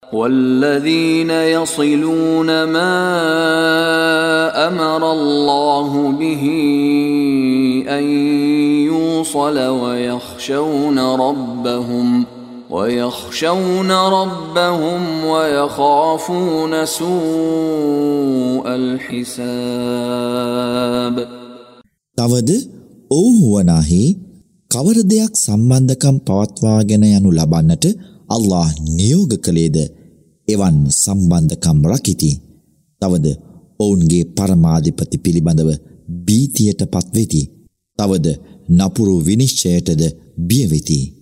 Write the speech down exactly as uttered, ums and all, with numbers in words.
والذين يصلون ما أمر الله به أن يوصل ويخشون ربهم ويخشون ربهم ويخافون سوء الحساب. තවද ඔවුහු වනාහි කවර දෙයක් සම්බන්ධකම් පවත්වාගෙන යනු ලබන්නට අල්ලාහ් නියෝග කළේද එවන් සම්බන්ධකම් රකිති. තවද ඔවුන්ගේ පරමාධිපති පිළිබඳව භීතියට පත්වෙති. තවද නපුරු විනිශ්චයටද බිය වෙති.